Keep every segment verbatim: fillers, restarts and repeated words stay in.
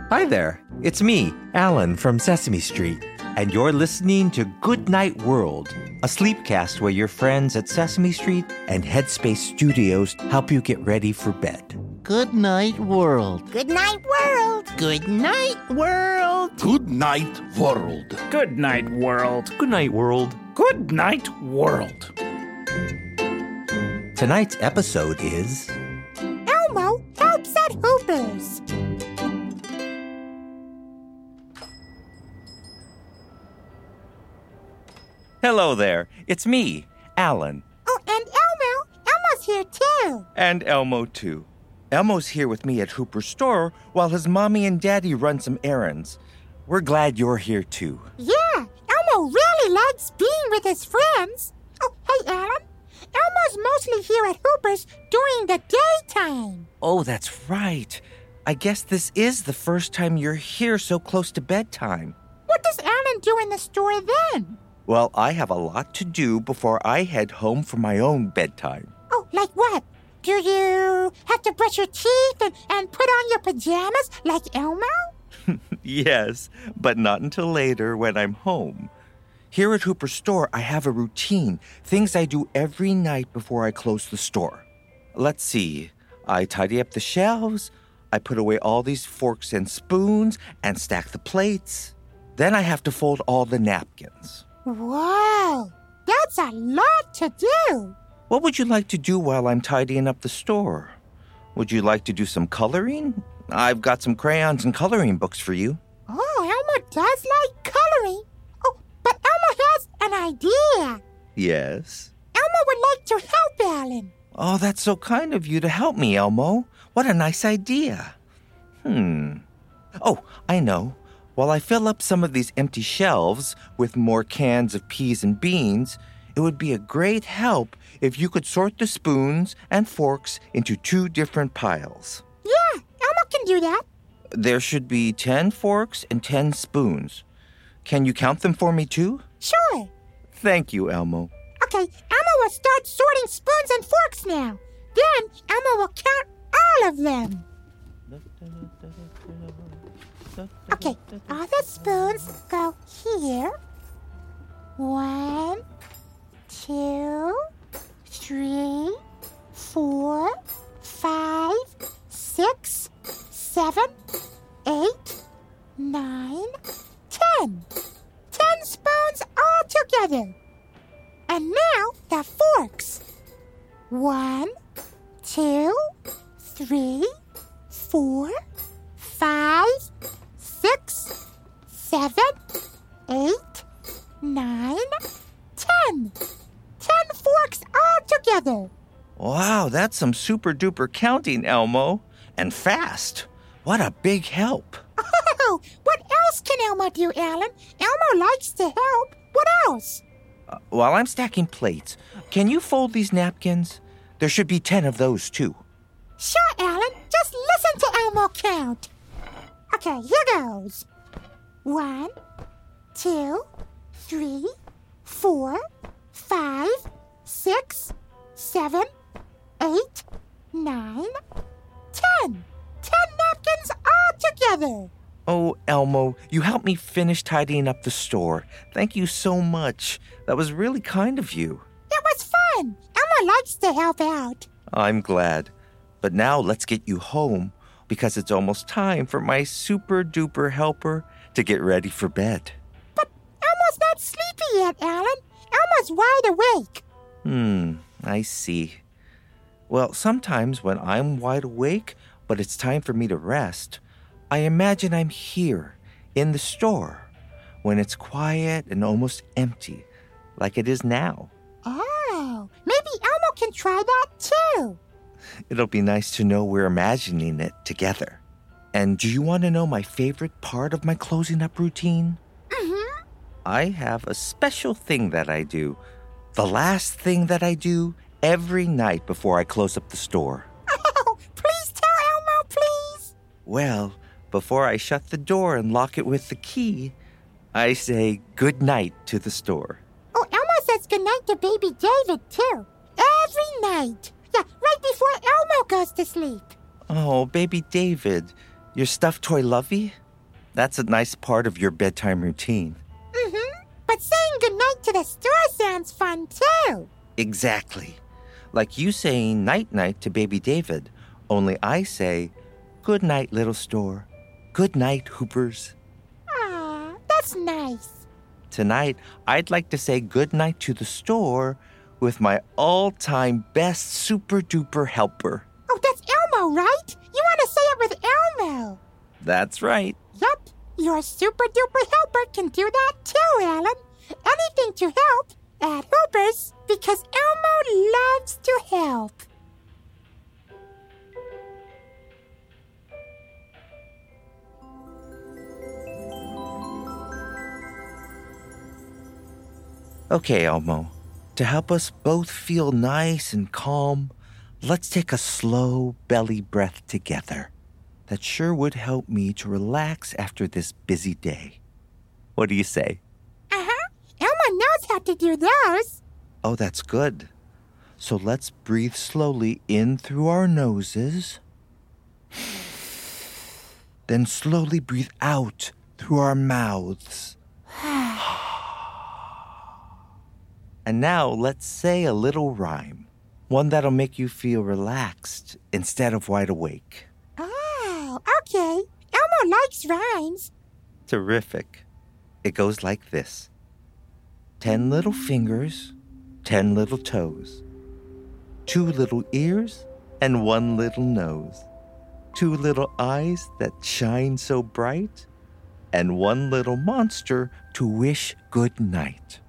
Hi there, it's me, Alan from Sesame Street, and you're listening to Good Night World, a sleepcast where your friends at Sesame Street and Headspace Studios help you get ready for bed. Good night, world. Good night, world. Good night, world. Good night, world. Good night, world. Good night, world. Good night, world. Tonight's episode is... Elmo helps at Hooper's. Hello there, it's me, Alan. Oh, and Elmo. Elmo's here, too. And Elmo, too. Elmo's here with me at Hooper's store while his mommy and daddy run some errands. We're glad you're here, too. Yeah, Elmo really likes being with his friends. Oh, hey, Alan. Elmo's mostly here at Hooper's during the daytime. Oh, that's right. I guess this is the first time you're here so close to bedtime. What does Alan do in the store then? Well, I have a lot to do before I head home for my own bedtime. Oh, like what? Do you have to brush your teeth and, and put on your pajamas like Elmo? Yes, but not until later when I'm home. Here at Hooper's store, I have a routine, things I do every night before I close the store. Let's see. I tidy up the shelves, I put away all these forks and spoons, and stack the plates. Then I have to fold all the napkins. Wow, that's a lot to do. What would you like to do while I'm tidying up the store? Would you like to do some coloring? I've got some crayons and coloring books for you. Oh, Elmo does like coloring. Oh, but Elmo has an idea. Yes? Elmo would like to help Alan. Oh, that's so kind of you to help me, Elmo. What a nice idea. Hmm. Oh, I know. While I fill up some of these empty shelves with more cans of peas and beans, it would be a great help if you could sort the spoons and forks into two different piles. Yeah, Elmo can do that. There should be ten forks and ten spoons. Can you count them for me, too? Sure. Thank you, Elmo. Okay, Elmo will start sorting spoons and forks now. Then Elmo will count all of them. Okay, all the spoons go here. One, two, three, four, five, six, seven, eight, nine, ten. Ten spoons all together. And now the forks. One, two, three, four, five, six, seven, eight, nine, ten. Ten forks all together. Wow, that's some super-duper counting, Elmo. And fast. What a big help. Oh, what else can Elmo do, Alan? Elmo likes to help. What else? Uh, while I'm stacking plates, can you fold these napkins? There should be ten of those, too. Sure, Alan. Just listen to Elmo count. Okay, here goes. One, two, three, four, five, six, seven, eight, nine, ten. Ten napkins all together. Oh, Elmo, you helped me finish tidying up the store. Thank you so much. That was really kind of you. It was fun. Elmo likes to help out. I'm glad. But now let's get you home because it's almost time for my super-duper helper to get ready for bed. But Elmo's not sleepy yet, Alan. Elmo's wide awake. Hmm, I see. Well, sometimes when I'm wide awake, but it's time for me to rest, I imagine I'm here in the store when it's quiet and almost empty, like it is now. Oh, maybe Elmo can try that too. It'll be nice to know we're imagining it together. And do you want to know my favorite part of my closing up routine? Mm-hmm. I have a special thing that I do. The last thing that I do every night before I close up the store. Oh, please tell Elmo, please. Well, before I shut the door and lock it with the key, I say good night to the store. Oh, Elmo says goodnight to baby David, too. Every night. Yeah, right before Elmo goes to sleep. Oh, baby David, Your stuffed toy Lovey? That's a nice part of your bedtime routine. Mm-hmm. But saying goodnight to the store sounds fun, too. Exactly. Like you saying night-night to baby David, only I say, good night, little store. Good night, Hoopers. Aw, that's nice. Tonight, I'd like to say good night to the store with my all-time best super-duper helper. Oh, that's Elmo, right? You want to say it with Elmo. That's right. Yup, your super-duper helper can do that too, Alan. Anything to help at Hoopers, because Elmo loves to help. Okay, Elmo. To help us both feel nice and calm, let's take a slow belly breath together. That sure would help me to relax after this busy day. What do you say? Uh-huh. Elmo knows how to do those. Oh, that's good. So let's breathe slowly in through our noses. Then slowly breathe out through our mouths. And now let's say a little rhyme. One that'll make you feel relaxed instead of wide awake. Oh, okay. Elmo likes rhymes. Terrific. It goes like this. Ten little fingers, ten little toes. Two little ears and one little nose. Two little eyes that shine so bright. And one little monster to wish good night.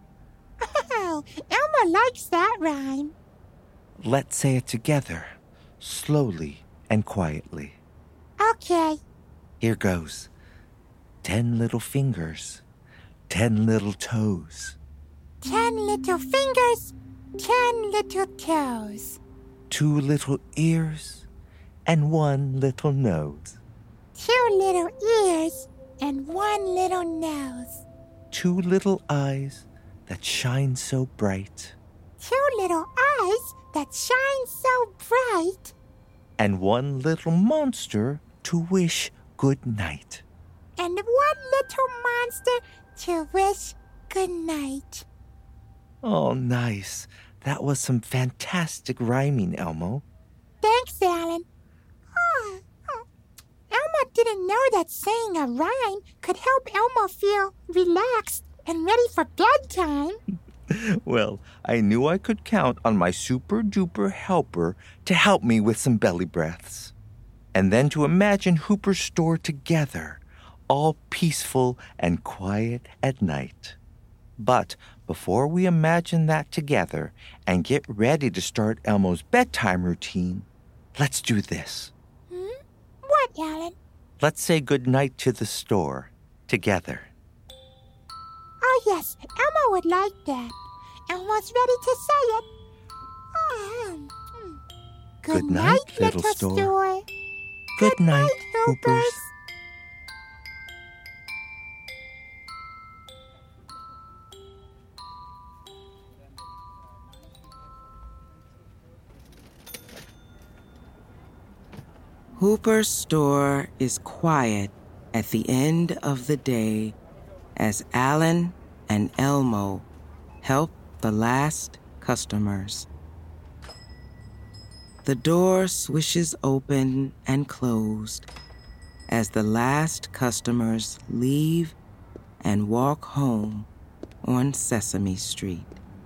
Oh, Elmo likes that rhyme. Let's say it together, slowly and quietly. Okay. Here goes. Ten little fingers, ten little toes. Ten little fingers, ten little toes. Two little ears and one little nose. Two little ears and one little nose. Two little eyes that shine so bright. Two little eyes that shine so bright. And one little monster to wish good night. And one little monster to wish good night. Oh, nice. That was some fantastic rhyming, Elmo. Thanks, Alan. Oh, oh. Elmo didn't know that saying a rhyme could help Elmo feel relaxed and ready for bedtime. Well, I knew I could count on my super-duper helper to help me with some belly breaths. And then to imagine Hooper's store together, all peaceful and quiet at night. But before we imagine that together and get ready to start Elmo's bedtime routine, let's do this. Hmm? What, Alan? Let's say goodnight to the store together. Oh, yes, Elmo would like that. Elmo's ready to say it. Oh, hmm. Good, Good night, night, little, little store. store. Good night, Hoopers. Hooper's store is quiet at the end of the day as Alan and Elmo help the last customers. The door swishes open and closed as the last customers leave and walk home on Sesame Street.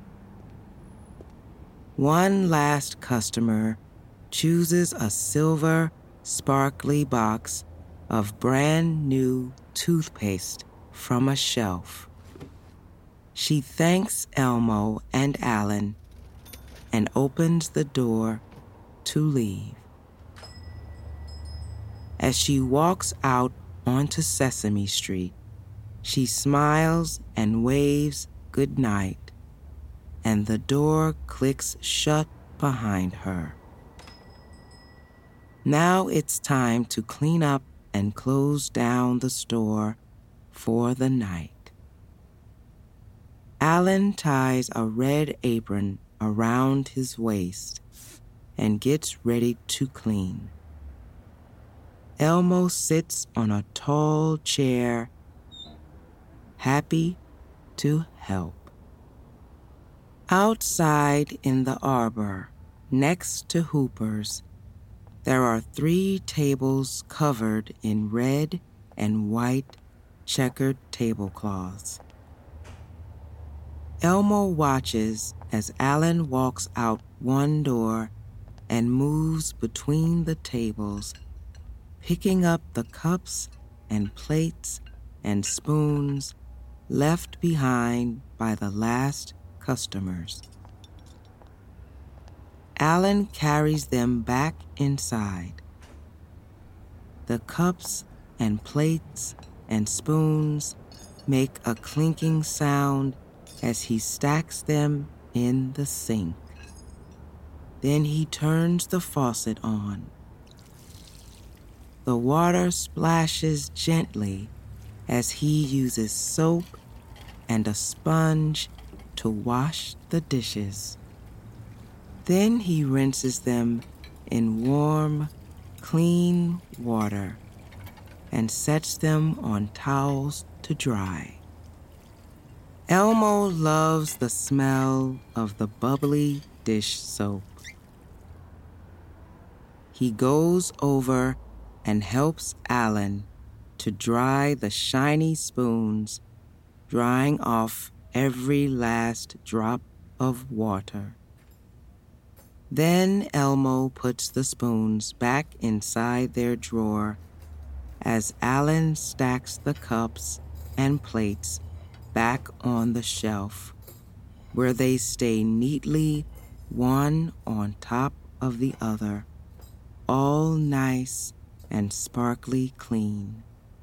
One last customer chooses a silver, sparkly box of brand new toothpaste from a shelf. She thanks Elmo and Alan and opens the door to leave. As she walks out onto Sesame Street, she smiles and waves goodnight, and the door clicks shut behind her. Now it's time to clean up and close down the store for the night. Alan ties a red apron around his waist and gets ready to clean. Elmo sits on a tall chair, happy to help. Outside in the arbor, next to Hooper's, there are three tables covered in red and white checkered tablecloths. Elmo watches as Alan walks out one door and moves between the tables, picking up the cups and plates and spoons left behind by the last customers. Alan carries them back inside. The cups and plates and spoons make a clinking sound as he stacks them in the sink. Then he turns the faucet on. The water splashes gently as he uses soap and a sponge to wash the dishes. Then he rinses them in warm, clean water and sets them on towels to dry. Elmo loves the smell of the bubbly dish soap. He goes over and helps Alan to dry the shiny spoons, drying off every last drop of water. Then Elmo puts the spoons back inside their drawer as Alan stacks the cups and plates back on the shelf, where they stay neatly one on top of the other, all nice and sparkly clean.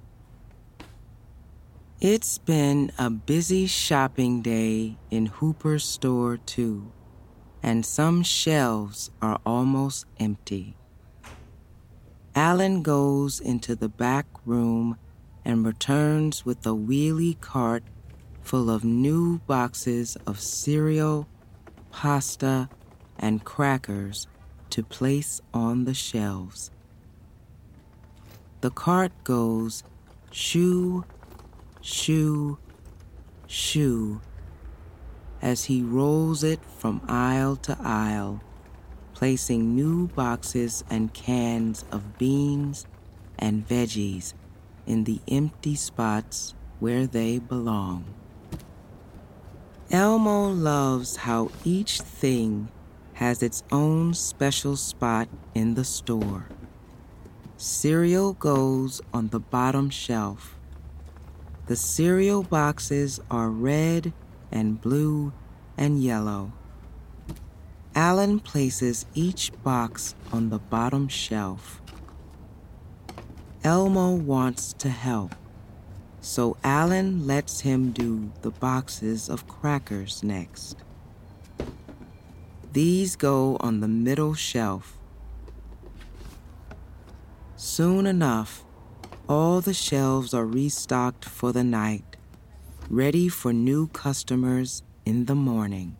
It's been a busy shopping day in Hooper's store, too, and some shelves are almost empty. Alan goes into the back room and returns with a wheelie cart full of new boxes of cereal, pasta, and crackers to place on the shelves. The cart goes shoo, shoo, shoo as he rolls it from aisle to aisle, placing new boxes and cans of beans and veggies in the empty spots where they belong. Elmo loves how each thing has its own special spot in the store. Cereal goes on the bottom shelf. The cereal boxes are red and blue and yellow. Alan places each box on the bottom shelf. Elmo wants to help, so Alan lets him do the boxes of crackers next. These go on the middle shelf. Soon enough, all the shelves are restocked for the night, ready for new customers in the morning.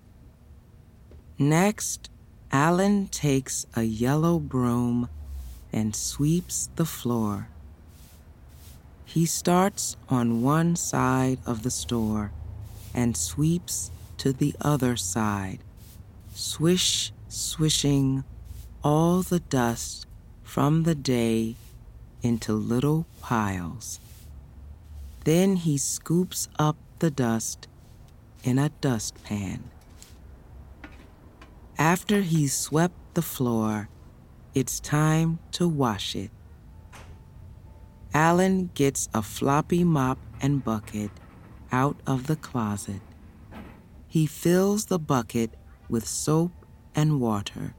Next, Alan takes a yellow broom and sweeps the floor. He starts on one side of the store and sweeps to the other side, swish, swishing all the dust from the day into little piles. Then he scoops up the dust in a dustpan. After he's swept the floor, it's time to wash it. Alan gets a floppy mop and bucket out of the closet. He fills the bucket with soap and water.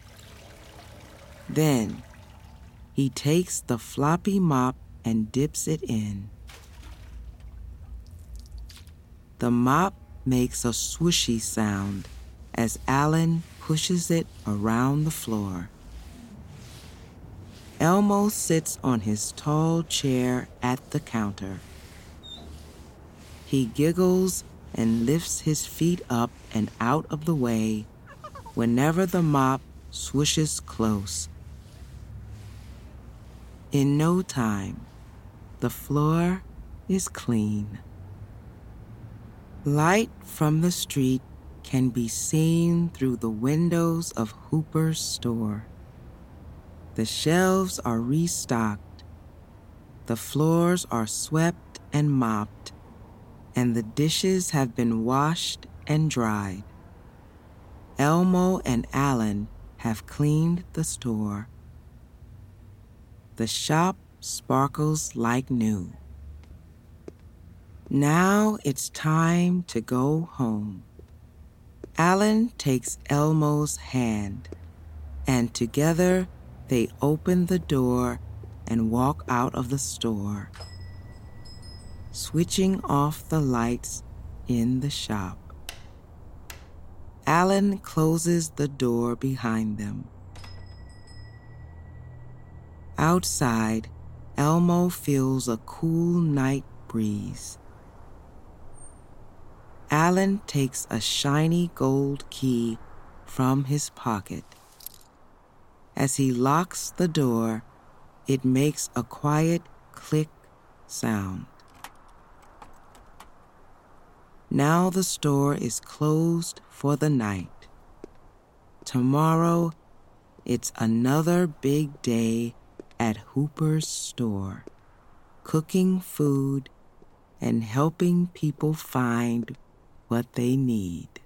Then he takes the floppy mop and dips it in. The mop makes a swooshy sound as Alan pushes it around the floor. Elmo sits on his tall chair at the counter. He giggles and lifts his feet up and out of the way whenever the mop swooshes close. In no time, the floor is clean. Light from the street can be seen through the windows of Hooper's store. The shelves are restocked, the floors are swept and mopped, and the dishes have been washed and dried. Elmo and Alan have cleaned the store. The shop sparkles like new. Now it's time to go home. Alan takes Elmo's hand, and together they open the door and walk out of the store, switching off the lights in the shop. Alan closes the door behind them. Outside, Elmo feels a cool night breeze. Alan takes a shiny gold key from his pocket. As he locks the door, it makes a quiet click sound. Now the store is closed for the night. Tomorrow, it's another big day at Hooper's store, cooking food and helping people find what they need.